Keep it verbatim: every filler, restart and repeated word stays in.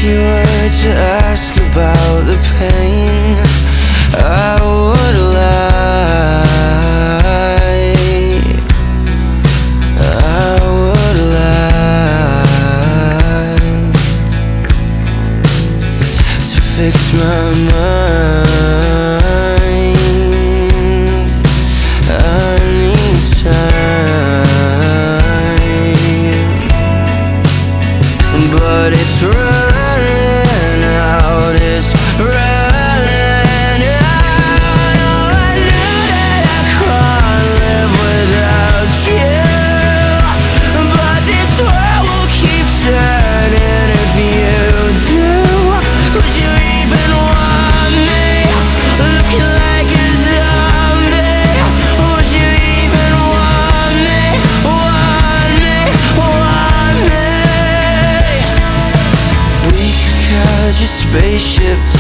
you were to ask about the pain, I would lie, I would lie to fix my mind. I need time, but it's running out, it's running out. Oh, I know that I can't live without you, but this world will keep turning if you do. Would you even want me looking like a zombie? Would you even want me, want me, want me? We could catch a spaceship